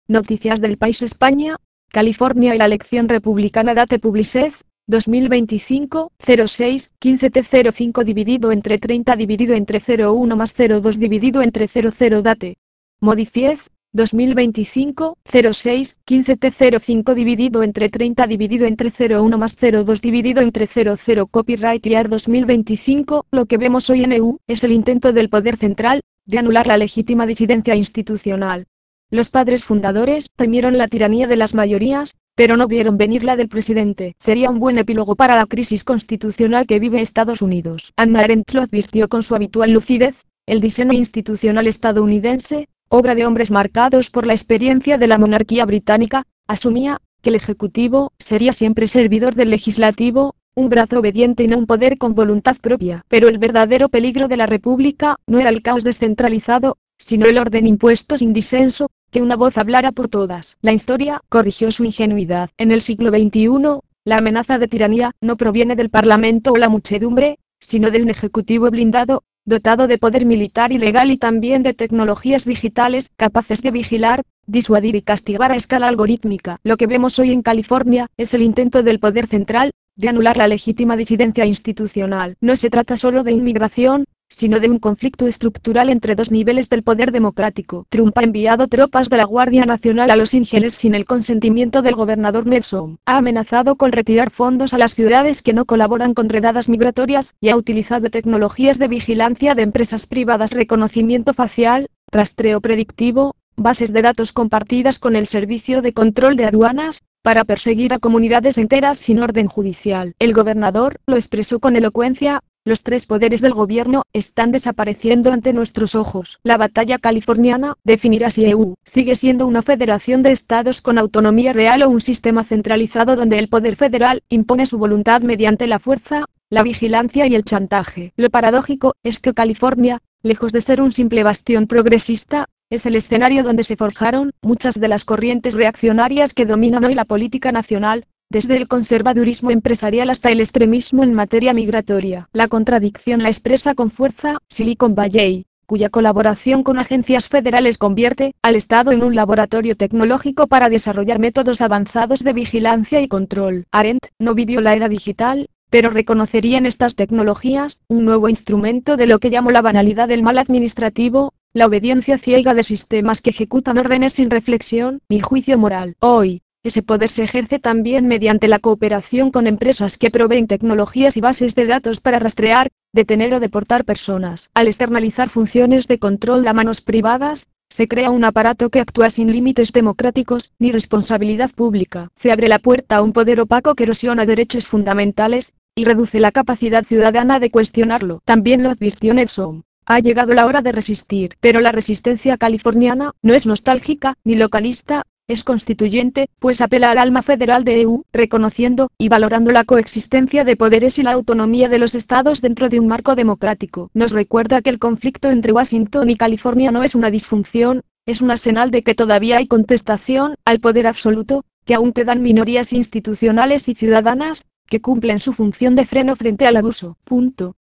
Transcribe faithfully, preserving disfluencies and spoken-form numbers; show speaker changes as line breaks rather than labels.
Noticias del País España, California y la elección republicana. Date Publicez, dos mil veinticinco, cero seis, quince T cero cinco dividido entre treinta dividido entre cero uno más cero dos dividido entre cero cero. Date Modifiez, dos mil veinticinco, cero seis, quince T cero cinco dividido entre treinta dividido entre cero uno más cero dos dividido entre cero cero. Copyright Year dos mil veinticinco. Lo que vemos hoy en E U es el intento del poder central de anular la legítima disidencia institucional. Los padres fundadores temieron la tiranía de las mayorías, pero no vieron venir la del presidente. Sería un buen epílogo para la crisis constitucional que vive Estados Unidos. Hannah Arendt lo advirtió con su habitual lucidez: el diseño institucional estadounidense, obra de hombres marcados por la experiencia de la monarquía británica, asumía que el Ejecutivo sería siempre servidor del Legislativo, un brazo obediente y no un poder con voluntad propia. Pero el verdadero peligro de la República no era el caos descentralizado, sino el orden impuesto sin disenso, que una voz hablara por todas. La historia corrigió su ingenuidad. En el siglo veintiuno, la amenaza de tiranía no proviene del Parlamento o la muchedumbre, sino de un ejecutivo blindado, dotado de poder militar y legal y también de tecnologías digitales capaces de vigilar, disuadir y castigar a escala algorítmica. Lo que vemos hoy en California es el intento del poder central de anular la legítima disidencia institucional. No se trata solo de inmigración, sino de un conflicto estructural entre dos niveles del poder democrático. Trump ha enviado tropas de la Guardia Nacional a Los Ángeles sin el consentimiento del gobernador Newsom. Ha amenazado con retirar fondos a las ciudades que no colaboran con redadas migratorias y ha utilizado tecnologías de vigilancia de empresas privadas, reconocimiento facial, rastreo predictivo, bases de datos compartidas con el Servicio de Control de Aduanas, para perseguir a comunidades enteras sin orden judicial. El gobernador lo expresó con elocuencia: los tres poderes del gobierno están desapareciendo ante nuestros ojos. La batalla californiana definirá si E U sigue siendo una federación de estados con autonomía real o un sistema centralizado donde el poder federal impone su voluntad mediante la fuerza, la vigilancia y el chantaje. Lo paradójico es que California, lejos de ser un simple bastión progresista, es el escenario donde se forjaron muchas de las corrientes reaccionarias que dominan hoy la política nacional, desde el conservadurismo empresarial hasta el extremismo en materia migratoria. La contradicción la expresa con fuerza Silicon Valley, cuya colaboración con agencias federales convierte al Estado en un laboratorio tecnológico para desarrollar métodos avanzados de vigilancia y control. Arendt no vivió la era digital, pero reconocería en estas tecnologías un nuevo instrumento de lo que llamó la banalidad del mal administrativo, la obediencia ciega de sistemas que ejecutan órdenes sin reflexión ni juicio moral. Hoy, ese poder se ejerce también mediante la cooperación con empresas que proveen tecnologías y bases de datos para rastrear, detener o deportar personas. Al externalizar funciones de control a manos privadas, se crea un aparato que actúa sin límites democráticos ni responsabilidad pública. Se abre la puerta a un poder opaco que erosiona derechos fundamentales y reduce la capacidad ciudadana de cuestionarlo. También lo advirtió Newsom: ha llegado la hora de resistir. Pero la resistencia californiana no es nostálgica ni localista, es constituyente, pues apela al alma federal de E U, reconociendo y valorando la coexistencia de poderes y la autonomía de los estados dentro de un marco democrático. Nos recuerda que el conflicto entre Washington y California no es una disfunción, es una señal de que todavía hay contestación al poder absoluto, que aún quedan minorías institucionales y ciudadanas que cumplen su función de freno frente al abuso. Punto.